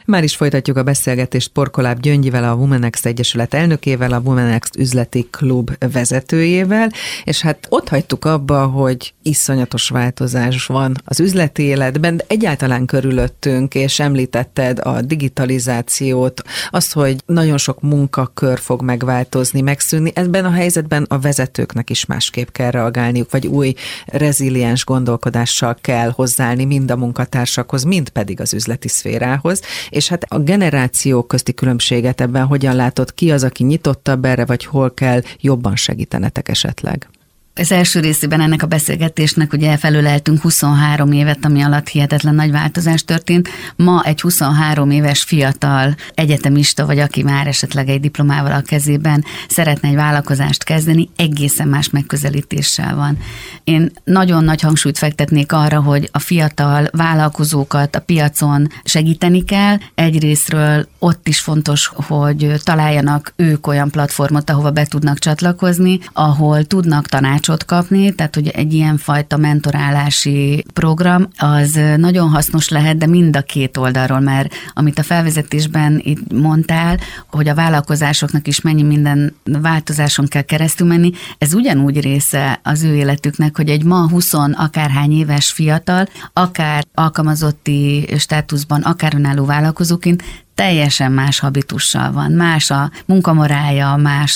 Már is folytatjuk a beszélgetést Porkoláb Gyöngyivel, a Womenext Egyesület elnökével, a Womenext üzleti klub vezetőjével, és hát ott hagytuk abba, hogy iszonyatos változás van az üzleti életben, de egyáltalán körülöttünk, és említetted a digitalizációt, azt, hogy nagyon sok munkakör fog megváltozni, megszűnni. Ebben a helyzetben a vezetőknek is másképp kell reagálniuk, vagy új reziliens gondolkodással kell hozzáállni mind a munkatársakhoz, mind pedig az üzleti szférához. És hát a generációk közti különbséget ebben hogyan látod, ki az, aki nyitottabb erre, vagy hol kell jobban segítenetek esetleg? Az első részében ennek a beszélgetésnek ugye felöleltünk 23 évet, ami alatt hihetetlen nagy változás történt. Ma egy 23 éves fiatal egyetemista, vagy aki már esetleg egy diplomával a kezében szeretne egy vállalkozást kezdeni, egészen más megközelítéssel van. Én nagyon nagy hangsúlyt fektetnék arra, hogy a fiatal vállalkozókat a piacon segíteni kell. Egyrészről ott is fontos, hogy találjanak ők olyan platformot, ahova be tudnak csatlakozni, ahol tudnak tanácsot kapni, tehát hogy egy ilyen fajta mentorálási program, az nagyon hasznos lehet, de mind a két oldalról, mert amit a felvezetésben itt mondtál, hogy a vállalkozásoknak is mennyi minden változáson kell keresztül menni, ez ugyanúgy része az ő életüknek, hogy egy ma 20 akárhány éves fiatal, akár alkalmazotti státuszban, akár önálló vállalkozóként teljesen más habitussal van, más a munkamorája, más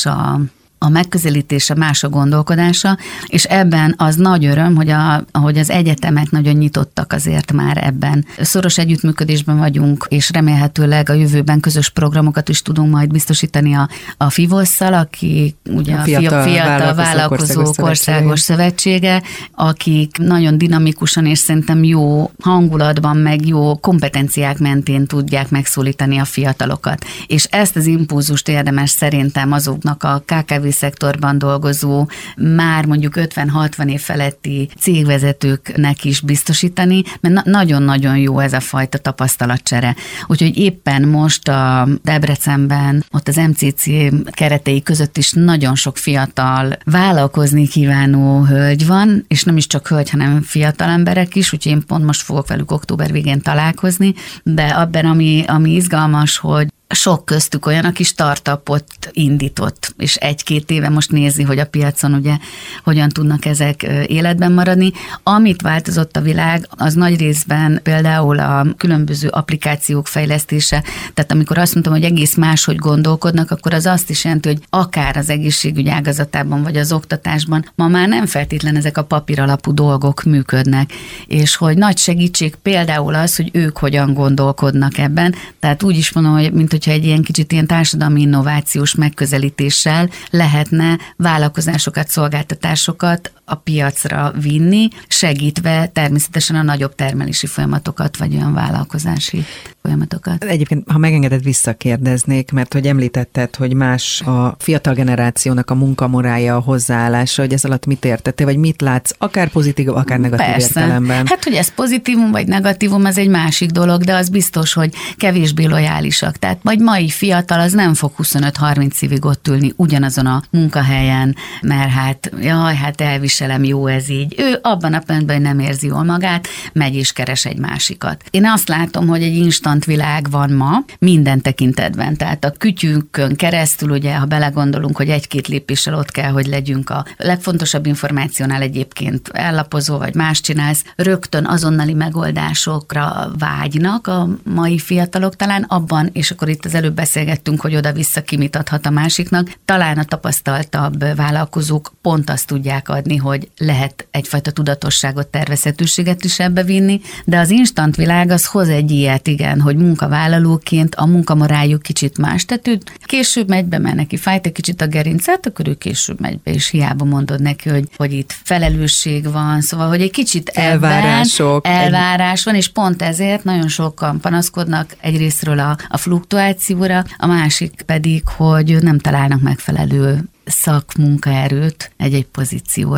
a megközelítése, más a gondolkodása, és ebben az nagy öröm, hogy az egyetemek nagyon nyitottak azért már ebben. Szoros együttműködésben vagyunk, és remélhetőleg a jövőben közös programokat is tudunk majd biztosítani a FIVOSZ-szal, aki ugye a Fiatal Vállalkozók Országos Szövetsége, akik nagyon dinamikusan és szerintem jó hangulatban, meg jó kompetenciák mentén tudják megszólítani a fiatalokat. És ezt az impulzust érdemes szerintem azoknak a KKV szektorban dolgozó, már mondjuk 50-60 év feletti cégvezetőknek is biztosítani, mert nagyon-nagyon jó ez a fajta tapasztalatcsere. Úgyhogy éppen most a Debrecenben, ott az MCC keretei között is nagyon sok fiatal vállalkozni kívánó hölgy van, és nem is csak hölgy, hanem fiatal emberek is, úgyhogy én pont most fogok velük október végén találkozni, de abban, ami izgalmas, hogy sok köztük olyan, aki startupot indított, és 1-2 éve most nézi, hogy a piacon ugye hogyan tudnak ezek életben maradni. Amit változott a világ, az nagy részben például a különböző applikációk fejlesztése, tehát amikor azt mondtam, hogy egész máshogy gondolkodnak, akkor az azt is jelenti, hogy akár az egészségügy ágazatában, vagy az oktatásban ma már nem feltétlen ezek a papíralapú dolgok működnek, és hogy nagy segítség például az, hogy ők hogyan gondolkodnak ebben, tehát úgy is mondom, hogy mint hogyha egy ilyen kicsit ilyen társadalmi innovációs megközelítéssel lehetne vállalkozásokat, szolgáltatásokat a piacra vinni, segítve természetesen a nagyobb termelési folyamatokat, vagy olyan vállalkozási folyamatokat. Egyébként, ha megengeded, visszakérdeznék, mert hogy említetted, hogy más a fiatal generációnak a munkamorája, a hozzáállása, hogy ez alatt mit értettél, vagy mit látsz, akár pozitív, akár negatív értelemben. Hát, hogy ez pozitívum, vagy negatívum, az egy másik dolog, de az biztos, hogy kevésbé lojálisak. Tehát majd mai fiatal az nem fog 25-30 évig ott ülni ugyanazon a munkahelyen, mert hát elviselem, jó ez így. Ő abban a pillanatban nem érzi jól magát, megy és keres egy másikat. Én azt látom, hogy egy instant világ van ma minden tekintetben. Tehát a kütyünkön keresztül, ugye, ha belegondolunk, hogy 1-2 lépéssel ott kell, hogy legyünk a legfontosabb információnál egyébként ellapozó, vagy más csinálsz, rögtön azonnali megoldásokra vágynak a mai fiatalok talán abban, és akkor itt az előbb beszélgettünk, hogy oda-vissza ki mit adhat a másiknak. Talán a tapasztaltabb vállalkozók pont azt tudják adni, hogy lehet egyfajta tudatosságot, tervezhetőséget is ebbe vinni, de az instant világ az hoz egy ilyet, igen, hogy munkavállalóként a munkamoráljuk kicsit más. Tehát ő később megy be, mert neki fájt egy kicsit a gerincet, akkor ő később megy be, és hiába mondod neki, hogy itt felelősség van, szóval, hogy egy kicsit elvárás van, és pont ezért nagyon sokan panaszkodnak egyrésztről a fluktuációra, a másik pedig, hogy nem találnak megfelelő szakmunkaerőt egy pozícióra.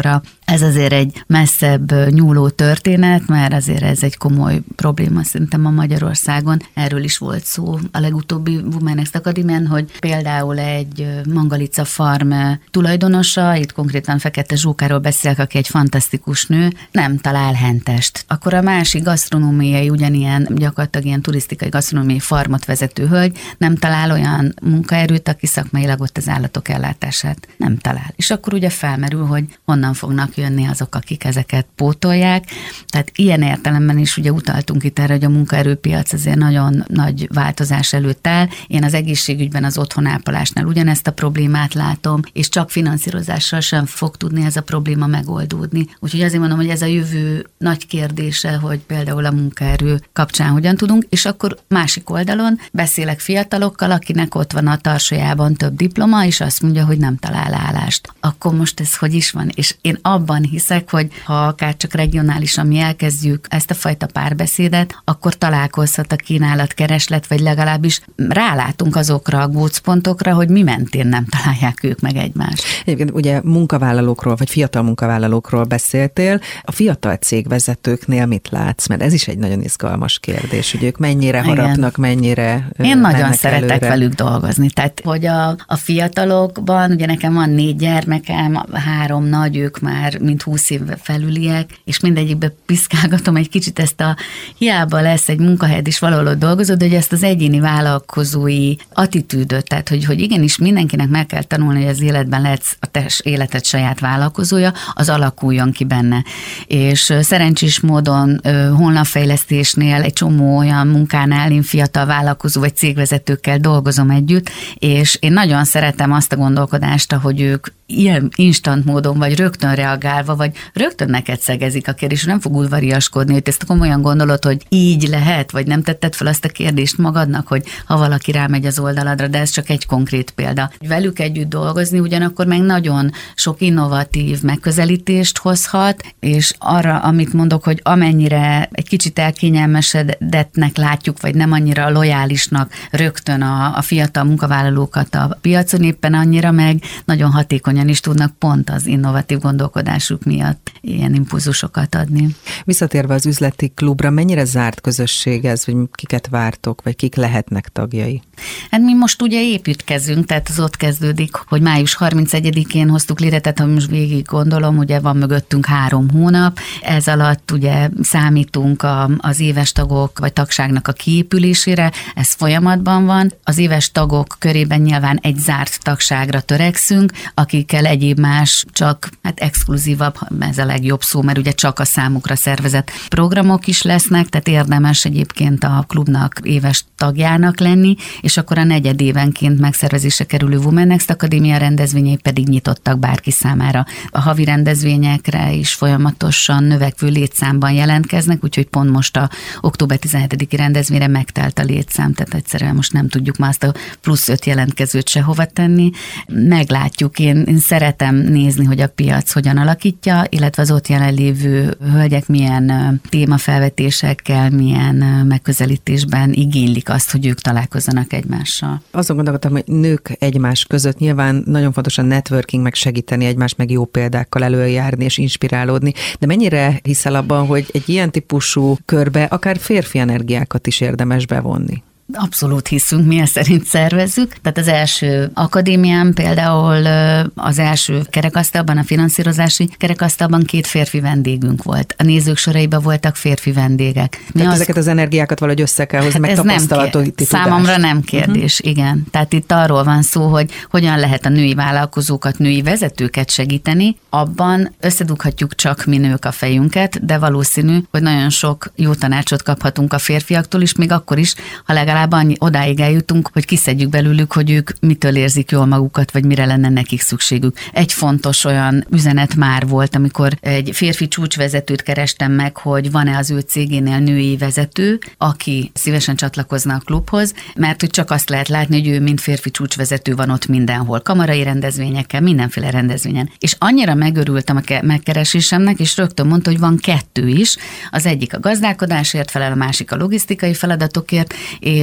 Ez azért egy messzebb nyúló történet, mert azért ez egy komoly probléma szerintem a Magyarországon. Erről is volt szó a legutóbbi Womennext Akadémián, hogy például egy Mangalica Farm tulajdonosa, itt konkrétan Fekete Zsókáról beszélek, aki egy fantasztikus nő, nem talál hentest. Akkor a másik gasztronómiai, ugyanilyen gyakorlatilag ilyen turisztikai gasztronómiai farmot vezető hölgy nem talál olyan munkaerőt, aki szakmailag ott az állatok ellátását nem talál. És akkor ugye felmerül, hogy honnan fognak jönni azok, akik ezeket pótolják. Tehát ilyen értelemben is ugye utaltunk itt erre, hogy a munkaerőpiac azért nagyon nagy változás előtt áll. Én az egészségügyben, az otthonápolásnál ugyanezt a problémát látom, és csak finanszírozással sem fog tudni ez a probléma megoldódni. Úgyhogy azért mondom, hogy ez a jövő nagy kérdése, hogy például a munkaerő kapcsán hogyan tudunk, és akkor másik oldalon beszélek fiatalokkal, akinek ott van a tarsajában több diploma, és azt mondja, hogy nem talál állást. Akkor most ez hogy is van? És én abban hiszek, hogy ha akár csak regionálisan mi elkezdjük ezt a fajta párbeszédet, akkor találkozhat a kínálat-kereslet, vagy legalábbis rálátunk azokra a gócpontokra, hogy mi mentén nem találják ők meg egymást. Egyébként ugye munkavállalókról, vagy fiatal munkavállalókról beszéltél. A fiatal cégvezetőknél mit látsz? Mert ez is egy nagyon izgalmas kérdés, hogy ők mennyire harapnak, mennyire Én nagyon szeretek előre. velük dolgozni. Tehát, hogy a fiatalokban, ugye nekem van 4 gyermekem, 3 nagy, ők már mint 20 év felüliek, és mindegyikbe piszkálgatom egy kicsit ezt a hiába lesz egy munkahelyed is valahol ott dolgozod, hogy ezt az egyéni vállalkozói attitűdöt, tehát hogy igenis mindenkinek meg kell tanulni, hogy az életben lehetsz a te életed saját vállalkozója, az alakuljon ki benne. És szerencsés módon honlapfejlesztésnél egy csomó olyan munkánál én fiatal vállalkozó vagy cégvezetőkkel dolgozom együtt, és én nagyon szeretem azt a gondolkodást, hogy ők ilyen instant módon, vagy rögtön reagálva, vagy rögtön neked szegezik a kérdés, nem fog udvariaskodni, hogy ezt komolyan gondolod, hogy így lehet, vagy nem tetted fel azt a kérdést magadnak, hogy ha valaki rámegy az oldaladra, de ez csak egy konkrét példa. Velük együtt dolgozni ugyanakkor meg nagyon sok innovatív megközelítést hozhat, és arra, amit mondok, hogy amennyire egy kicsit elkényelmesedettnek látjuk, vagy nem annyira lojálisnak rögtön a fiatal munkavállalókat a piacon, éppen annyira meg nagyon hatékonyan is tudnak pont az innovatív gondolkodásuk miatt ilyen impulzusokat adni. Visszatérve az üzleti klubra, mennyire zárt közösség ez, vagy kiket vártok, vagy kik lehetnek tagjai? Hát mi most ugye építkezünk, tehát az ott kezdődik, hogy május 31-én hoztuk létre, tehát ha most végig gondolom, ugye van mögöttünk 3 hónap, ez alatt ugye számítunk az éves tagok vagy tagságnak a kiépülésére, ez folyamatban van. Az éves tagok körében nyilván egy zárt tagságra törekszünk, akikkel egyéb más, csak hát exkluzívabb, ez a legjobb szó, mert ugye csak a számukra szervezett programok is lesznek, tehát érdemes egyébként a klubnak éves tagjának lenni, és akkor a negyedévenként megszervezésre kerülő Womennext Akadémia rendezvényei pedig nyitottak bárki számára. A havi rendezvényekre is folyamatosan növekvő létszámban jelentkeznek, úgyhogy pont most a október 17-i rendezvényre megtelt a létszám, tehát egyszerűen most nem tudjuk már azt a plusz 5 jelentkezőt sehova tenni. Meglátjuk, én szeretem nézni, hogy a piac hogyan alakítja, illetve az ott jelenlévő hölgyek milyen témafelvetésekkel, milyen megközelítésben igénylik azt, hogy ők találkozzanak egymással. Azon gondolkodtam, hogy nők egymás között nyilván nagyon fontos a networking, meg segíteni egymást, meg jó példákkal előjárni és inspirálódni, de mennyire hiszel abban, hogy egy ilyen típusú körbe akár férfi energiákat is érdemes bevonni? Abszolút hiszünk, mi ezt szerint szervezzük. Tehát az első akadémián például az első kerekasztalban, a finanszírozási kerekasztalban 2 férfi vendégünk volt. A nézők soraiban voltak férfi vendégek. Tehát ezeket az energiákat valahogy össze kell hozni, meg tapasztalatot. Számomra nem kérdés, igen. Tehát itt arról van szó, hogy hogyan lehet a női vállalkozókat, női vezetőket segíteni. Abban összedughatjuk csak mi nők a fejünket, de valószínű, hogy nagyon sok jó tanácsot kaphatunk a férfiaktól is, még akkor is, ha legalább odáig eljutunk, hogy kiszedjük belőlük, hogy ők mitől érzik jól magukat, vagy mire lenne nekik szükségük. Egy fontos olyan üzenet már volt, amikor egy férfi csúcsvezetőt kerestem meg, hogy van-e az ő cégénél női vezető, aki szívesen csatlakozna a klubhoz, mert hogy csak azt lehet látni, hogy ő mint férfi csúcsvezető van ott mindenhol, kamarai rendezvényekkel, mindenféle rendezvényen. És annyira megörültem a megkeresésemnek, és rögtön mondta, hogy van 2 is. Az egyik a gazdálkodásért felel, a másik a logisztikai feladatokért, és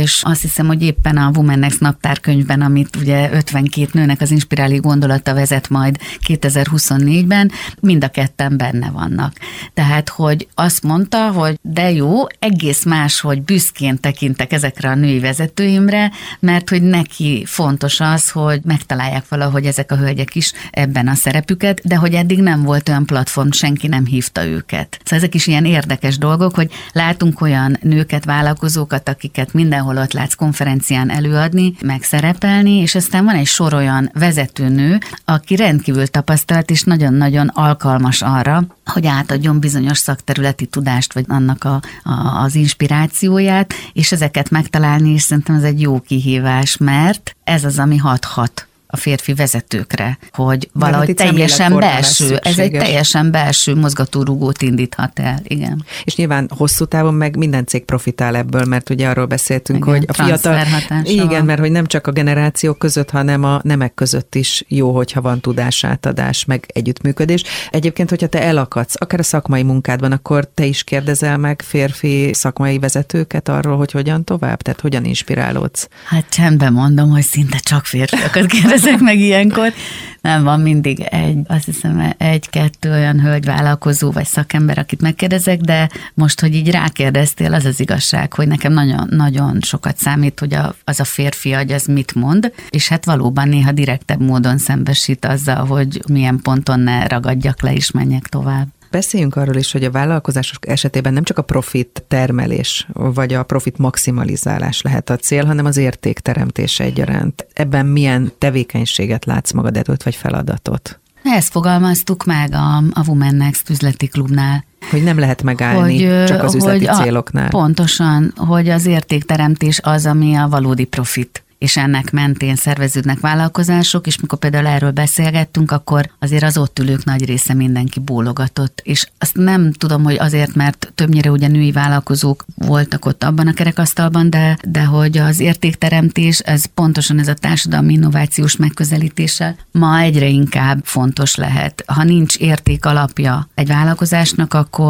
és azt hiszem, hogy éppen a Women Next naptárkönyvben, amit ugye 52 nőnek az inspiráló gondolata vezet majd 2024-ben, mind a ketten benne vannak. Tehát, hogy azt mondta, hogy de jó, egész más, hogy büszkén tekintek ezekre a női vezetőimre, mert hogy neki fontos az, hogy megtalálják valahogy ezek a hölgyek is ebben a szerepüket, de hogy eddig nem volt olyan platform, senki nem hívta őket. Szóval ezek is ilyen érdekes dolgok, hogy látunk olyan nőket, vállalkozókat, akiket mindenhol ott látsz konferencián előadni, meg szerepelni, és aztán van egy sor olyan vezetőnő, aki rendkívül tapasztalt és nagyon-nagyon alkalmas arra, hogy átadjon bizonyos szakterületi tudást, vagy annak az inspirációját, és ezeket megtalálni, és szerintem ez egy jó kihívás, mert ez az, ami hathat a férfi vezetőkre, hogy valahogy teljesen belső, ez egy teljesen belső mozgatórugót indíthat el, igen. És nyilván hosszú távon meg minden cég profitál ebből, mert ugye arról beszéltünk, igen, hogy a fiatal, igen, van. Mert hogy nem csak a generációk között, hanem a nemek között is jó, hogyha van tudásátadás, meg együttműködés. Egyébként, hogyha te elakadsz, akár a szakmai munkádban, akkor te is kérdezel meg férfi szakmai vezetőket arról, hogy hogyan tovább? Tehát hogyan inspirálódsz? Hát csendben mondom, hogy szinte csak férfiakat kérdezek meg ilyenkor. Nem, van mindig azt hiszem egy-kettő olyan hölgyvállalkozó vagy szakember, akit megkérdezek, de most, hogy így rákérdeztél, az az igazság, hogy nekem nagyon sokat számít, hogy az a férfi agy az mit mond, és hát valóban néha direktebb módon szembesít azzal, hogy milyen ponton ne ragadjak le és menjek tovább. Beszéljünk arról is, hogy a vállalkozások esetében nem csak a profit termelés, vagy a profit maximalizálás lehet a cél, hanem az értékteremtése egyaránt. Ebben milyen tevékenységet látsz magad előtt, vagy feladatot? Ezt fogalmaztuk meg a Women Next üzleti klubnál. Hogy nem lehet megállni csak az üzleti céloknál. Pontosan, hogy az értékteremtés az, ami a valódi profit. És ennek mentén szerveződnek vállalkozások, és mikor például erről beszélgettünk, akkor azért az ott ülők nagy része mindenki bólogatott. És azt nem tudom, hogy azért, mert többnyire ugye női vállalkozók voltak ott abban a kerekasztalban, de hogy az értékteremtés, ez pontosan ez a társadalmi innovációs megközelítése ma egyre inkább fontos lehet. Ha nincs érték alapja egy vállalkozásnak,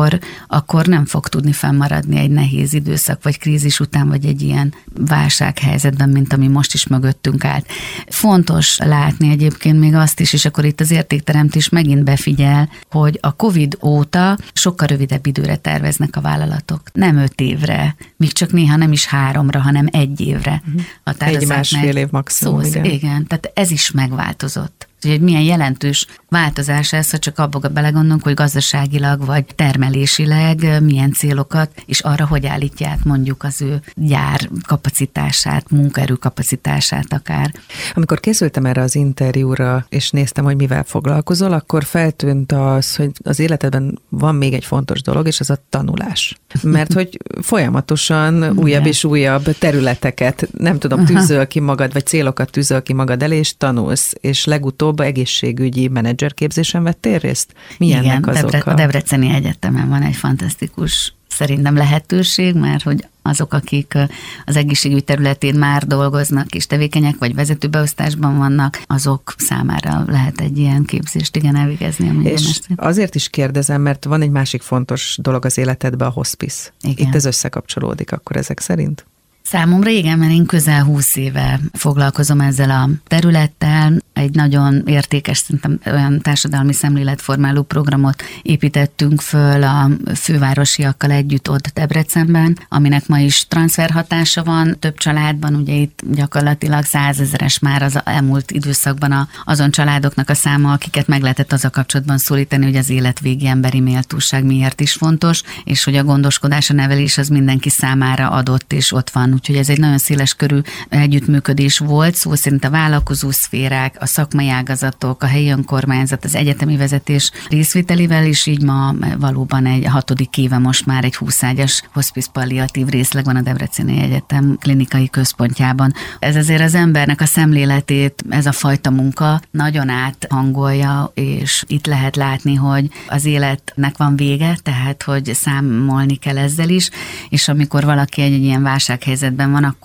akkor nem fog tudni fennmaradni egy nehéz időszak, vagy krízis után, vagy egy ilyen válsághelyzetben, mint ami most is mögöttünk állt. Fontos látni egyébként még azt is, és akkor itt az értékteremtés megint befigyel, hogy a Covid óta sokkal rövidebb időre terveznek a vállalatok. Nem 5 évre, még csak néha nem is 3-ra, hanem 1 évre. Egy másfél év maximum. Igen, tehát ez is megváltozott. Hogy milyen jelentős változás ez, ha csak abba belegondolunk, hogy gazdaságilag vagy termelésileg milyen célokat, és arra hogy állítja át mondjuk az ő gyár kapacitását, munkaerő kapacitását akár. Amikor készültem erre az interjúra, és néztem, hogy mivel foglalkozol, akkor feltűnt az, hogy az életedben van még egy fontos dolog, és az a tanulás. Mert hogy folyamatosan újabb és újabb területeket, nem tudom, tűzöl ki magad, vagy célokat tűzöl ki magad elé, és tanulsz, és legutóbb egészségügyi menedzserképzésen vettél részt? Milyennek az oka? A Debreceni Egyetemen van egy fantasztikus szerintem lehetőség, mert hogy azok, akik az egészségügy területén már dolgoznak és tevékenyek, vagy vezetőbeosztásban vannak, azok számára lehet egy ilyen képzést elvégezni. És azért is kérdezem, mert van egy másik fontos dolog az életedben, a hospice. Igen. Itt ez összekapcsolódik akkor ezek szerint? Számomra igen, mert én közel 20 éve foglalkozom ezzel a területtel. Egy nagyon értékes, szerintem olyan társadalmi szemléletformáló programot építettünk föl a fővárosiakkal együtt ott Debrecenben, aminek ma is transferhatása van több családban. Ugye itt gyakorlatilag 100 000-es már az elmúlt időszakban azon családoknak a száma, akiket meg lehetett az a kapcsolatban szólítani, hogy az életvégi emberi méltóság miért is fontos, és hogy a gondoskodás, a nevelés az mindenki számára adott, és ott van. Úgyhogy ez egy nagyon széles körű együttműködés volt, szó szerint a vállalkozó szférák, a szakmai ágazatok, a helyi önkormányzat, az egyetemi vezetés részvételével, és így ma valóban egy 6. éve most már egy 20 ágyas hospice palliatív részleg van a Debreceni Egyetem klinikai központjában. Ez azért az embernek a szemléletét, ez a fajta munka nagyon áthangolja, és itt lehet látni, hogy az életnek van vége, tehát hogy számolni kell ezzel is, és amikor valaki egy ilyen válsághelyzetben van, akkor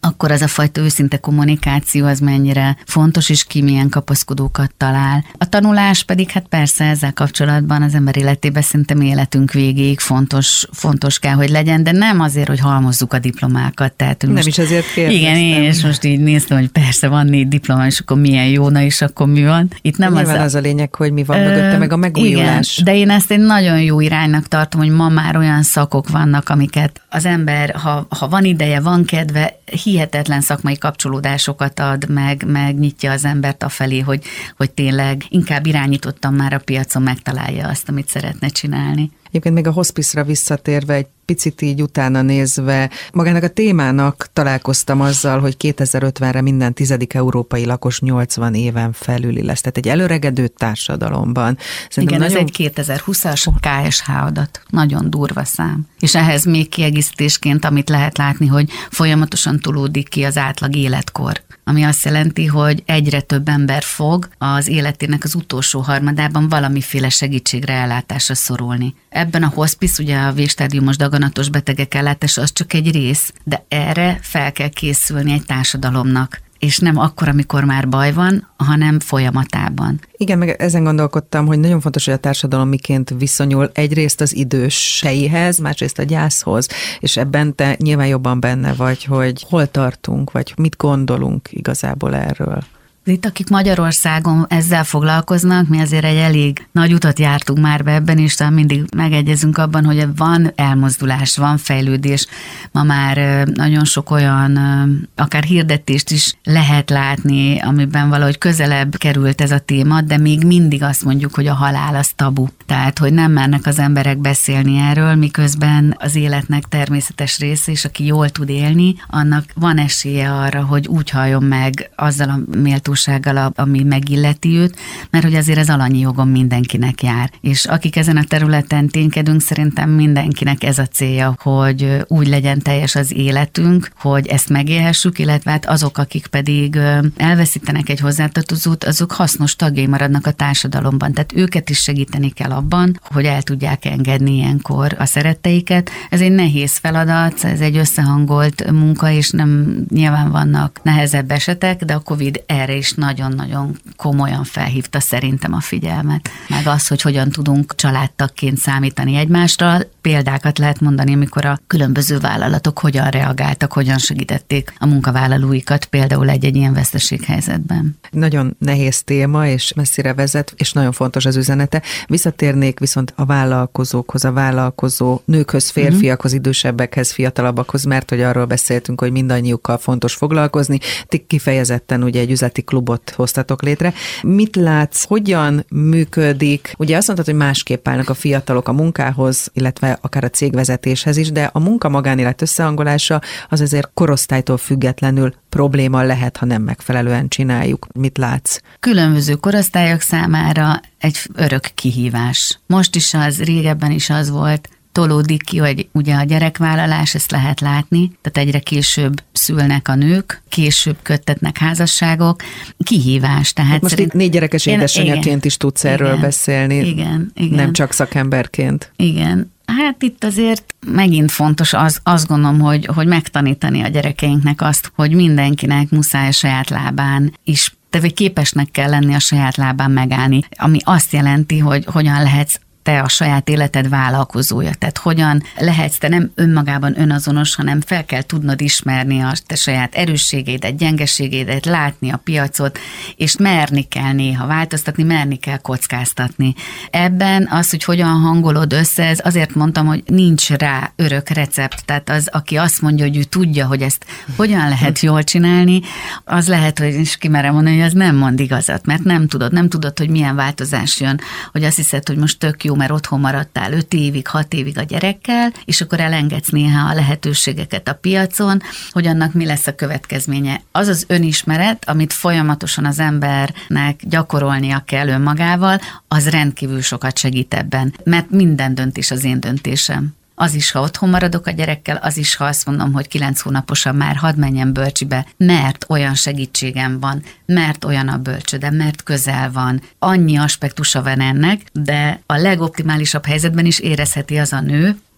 akkor az a fajta őszinte kommunikáció az mennyire fontos, és ki milyen kapaszkodókat talál. A tanulás pedig hát persze ezzel kapcsolatban az ember életében szerintem életünk végéig fontos kell, hogy legyen, de nem azért, hogy halmozzuk a diplomákat. Tehát, nem is azért kérdeztem. Igen, és most így néztem, hogy persze van 4 diploma, és akkor milyen jó, na és akkor mi van. Itt nem az a lényeg, hogy mi van mögötte, meg a megújulás. Igen, de én ezt egy nagyon jó iránynak tartom, hogy ma már olyan szakok vannak, amiket az ember, ha van ideje, van kedve, hihetetlen szakmai kapcsolódásokat ad, meg nyitja az embert afelé, hogy tényleg inkább irányítottan már a piacon megtalálja azt, amit szeretne csinálni. Egyébként még a hospice-ra visszatérve, egy picit így utána nézve, magának a témának találkoztam azzal, hogy 2050-re minden 10. európai lakos 80 éven felüli lesz. Tehát egy előregedő társadalomban. Szerintem igen, ez egy 2020-as KSH adat. Nagyon durva szám. És ehhez még kiegészítésként, amit lehet látni, hogy folyamatosan tolódik ki az átlag életkor. Ami azt jelenti, hogy egyre több ember fog az életének az utolsó harmadában valamiféle segítségre, ellátásra szorulni. Ebben a hospice, ugye a végstádiumos daganatos betegek ellátása, az csak egy rész, de erre fel kell készülni egy társadalomnak. És nem akkor, amikor már baj van, hanem folyamatában. Igen, meg ezen gondolkodtam, hogy nagyon fontos, hogy a társadalom miként viszonyul egyrészt az időseihez, másrészt a gyászhoz, és ebben te nyilván jobban benne vagy, hogy hol tartunk, vagy mit gondolunk igazából erről. Itt, akik Magyarországon ezzel foglalkoznak, mi azért egy elég nagy utat jártunk már be ebben, és talán mindig megegyezünk abban, hogy van elmozdulás, van fejlődés. Ma már nagyon sok olyan, akár hirdetést is lehet látni, amiben valahogy közelebb került ez a téma, de még mindig azt mondjuk, hogy a halál az tabu. Tehát, hogy nem mernek az emberek beszélni erről, miközben az életnek természetes része, és aki jól tud élni, annak van esélye arra, hogy úgy halljon meg azzal a méltósággal, ami megilleti őt, mert hogy azért ez alanyi jogon mindenkinek jár. És akik ezen a területen ténykedünk, szerintem mindenkinek ez a célja, hogy úgy legyen teljes az életünk, hogy ezt megélhessük, illetve hát azok, akik pedig elveszítenek egy hozzátartozót, azok hasznos tagjai maradnak a társadalomban. Tehát őket is segíteni kell abban, hogy el tudják engedni ilyenkor a szeretteiket. Ez egy nehéz feladat, ez egy összehangolt munka, és nem nyilván vannak nehezebb esetek, de a Covid erre is nagyon-nagyon komolyan felhívta szerintem a figyelmet. Meg az, hogy hogyan tudunk családtagként számítani egymásra. Példákat lehet mondani, amikor a különböző vállalatok hogyan reagáltak, hogyan segítették a munkavállalóikat, például egy ilyen veszteséghelyzetben. Nagyon nehéz téma, és messzire vezet, és nagyon fontos az üzenete. Visszatérnék viszont a vállalkozókhoz, a vállalkozó nőkhöz, férfiakhoz, idősebbekhez, fiatalabbakhoz, mert hogy arról beszéltünk, hogy mindannyiukkal fontos foglalkozni. Ti kifejezetten ugye egy üzleti klubot hoztatok létre. Mit látsz, hogyan működik? Ugye azt mondtad, hogy másképp állnak a fiatalok a munkához, illetve akár a cégvezetéshez is, de a munka-magánélet összehangolása az azért korosztálytól függetlenül probléma lehet, ha nem megfelelően csináljuk. Mit látsz? Különböző korosztályok számára egy örök kihívás. Most is az, régebben is az volt, tolódik ki, hogy ugye a gyerekvállalás, ezt lehet látni, tehát egyre később szülnek a nők, később köttetnek házasságok. Kihívás. Tehát most itt 4 gyerekes édesanyjaként is tudsz erről beszélni. Igen. Nem csak szakemberként. Igen. Hát itt azért megint fontos azt gondolom, hogy megtanítani a gyerekeinknek azt, hogy mindenkinek muszáj a saját lábán is, tehát képesnek kell lenni a saját lábán megállni, ami azt jelenti, hogy hogyan lehetsz te a saját életed vállalkozója. Tehát hogyan lehetsz te nem önmagában önazonos, hanem fel kell tudnod ismerni a te saját erősségeidet, gyengeségeidet, látni a piacot, és merni kell néha változtatni, merni kell kockáztatni. Ebben az, hogy hogyan hangolod össze, ez azért mondtam, hogy nincs rá örök recept. Tehát az, aki azt mondja, hogy ő tudja, hogy ezt hogyan lehet jól csinálni, az lehet, hogy is kimerem mondani, hogy az nem mond igazat, mert nem tudod, hogy milyen változás jön, hogy azt hiszed, hogy most tök jó, mert otthon maradtál 5 évig, 6 évig a gyerekkel, és akkor elengedsz néha a lehetőségeket a piacon, hogy annak mi lesz a következménye. Az az önismeret, amit folyamatosan az embernek gyakorolnia kell önmagával, az rendkívül sokat segít ebben, mert minden döntés az én döntésem. Az is, ha otthon maradok a gyerekkel, az is, ha azt mondom, hogy 9 hónaposan már hadd menjen bölcsibe, mert olyan segítségem van, mert olyan a bölcsöde, mert közel van. Annyi aspektusa van ennek, de a legoptimálisabb helyzetben is érezheti az a nő,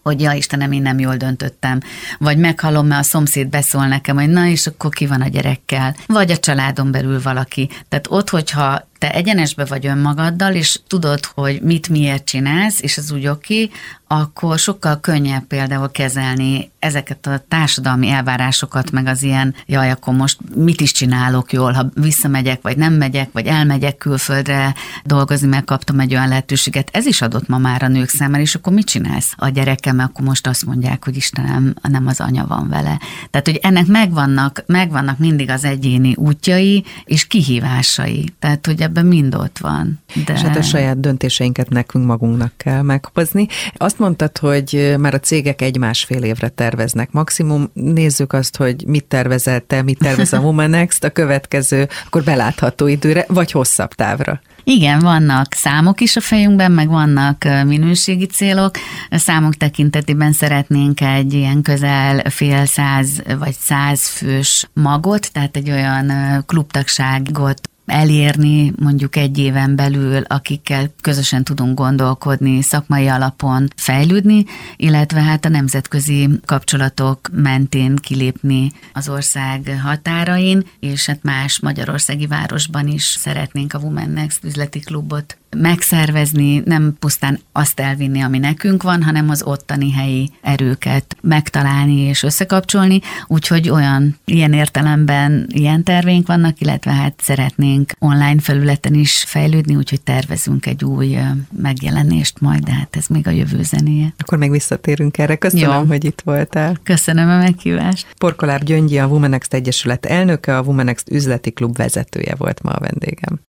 hogy ja Istenem, én nem jól döntöttem, vagy meghallom, mert a szomszéd beszól nekem, hogy na és akkor ki van a gyerekkel, vagy a családon belül valaki. Tehát ott, hogyha te egyenesbe vagy önmagaddal, és tudod, hogy mit miért csinálsz, és ez úgy oké, akkor sokkal könnyebb például kezelni ezeket a társadalmi elvárásokat, meg az ilyen, jaj, akkor most mit is csinálok jól, ha visszamegyek, vagy nem megyek, vagy elmegyek külföldre dolgozni, mert kaptam egy olyan lehetőséget. Ez is adott ma már a nők számára, és akkor mit csinálsz a gyerekem, akkor most azt mondják, hogy Istenem, nem az anya van vele. Tehát, hogy ennek megvannak mindig az egyéni útjai és kihívásai. Tehát, hogy ebben mind ott van. De... És hát a saját döntéseinket nekünk magunknak kell meghozni. Azt mondtad, hogy már a cégek 1-1,5 évre terveznek maximum. Nézzük azt, hogy mit tervezel te, mit tervez a Womanext a következő, akkor belátható időre, vagy hosszabb távra. Igen, vannak számok is a fejünkben, meg vannak minőségi célok. A számok tekintetében szeretnénk egy ilyen közel fél 100 vagy 100 fős magot, tehát egy olyan klubtagságot elérni mondjuk 1 éven belül, akikkel közösen tudunk gondolkodni, szakmai alapon fejlődni, illetve hát a nemzetközi kapcsolatok mentén kilépni az ország határain, és hát más magyarországi városban is szeretnénk a Womanext üzleti klubot megszervezni, nem pusztán azt elvinni, ami nekünk van, hanem az ottani helyi erőket megtalálni és összekapcsolni, úgyhogy ilyen értelemben ilyen terveink vannak, illetve hát szeretnénk online felületen is fejlődni, úgyhogy tervezünk egy új megjelenést majd, de hát ez még a jövő zenéje. Akkor még visszatérünk erre. Köszönöm, hogy itt voltál. Köszönöm a meghívást. Porkoláb Gyöngyi, a Womanext Egyesület elnöke, a Womanext üzleti klub vezetője volt ma a vendégem.